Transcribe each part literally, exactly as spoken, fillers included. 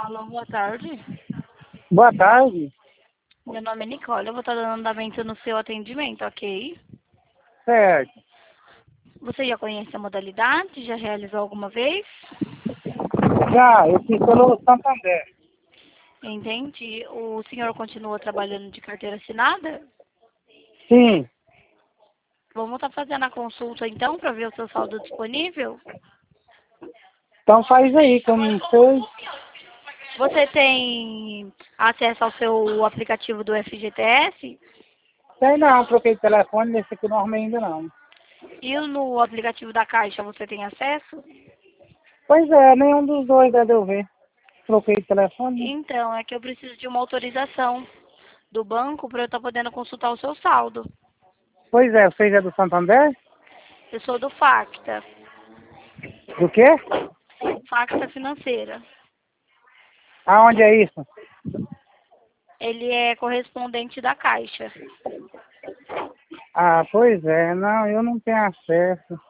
Alô, boa tarde. Boa tarde. Meu nome é Nicole, eu vou estar dando andamento no seu atendimento, ok? Certo. Você já conhece a modalidade? Já realizou alguma vez? Já, eu fiz pelo Santander. Entendi. O senhor continua trabalhando de carteira assinada? Sim. Vamos estar fazendo a consulta então para ver o seu saldo disponível? Então faz aí, que eu não sei. Você tem acesso ao seu aplicativo do F G T S? Sei não, troquei de telefone, nesse aqui não arrumei ainda não. E no aplicativo da Caixa você tem acesso? Pois é, nenhum dos dois deve eu ver. Troquei de telefone. Então, é que eu preciso de uma autorização do banco para eu estar podendo consultar o seu saldo. Pois é, você já é do Santander? Eu sou do Facta, Do quê? Facta Financeira. Aonde é isso? Ele é correspondente da Caixa. Ah, pois é, não, eu não tenho acesso.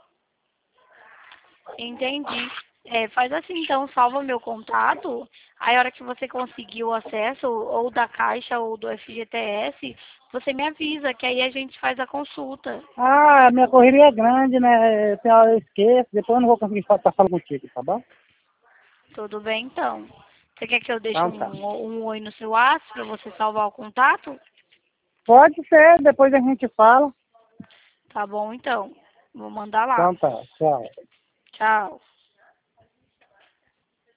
Entendi. É, faz assim então, salva meu contato. Aí a hora que você conseguir o acesso, ou da Caixa ou do F G T S, você me avisa, que aí a gente faz a consulta. Ah, minha correria é grande, né? Tem hora eu esqueço, depois eu não vou conseguir estar falando contigo, tá bom? Tudo bem então? Você quer que eu deixe Então tá. um, um oi no seu WhatsApp para você salvar o contato? Pode ser, depois a gente fala. Tá bom então. Vou mandar lá. Então tá, tchau. Tchau.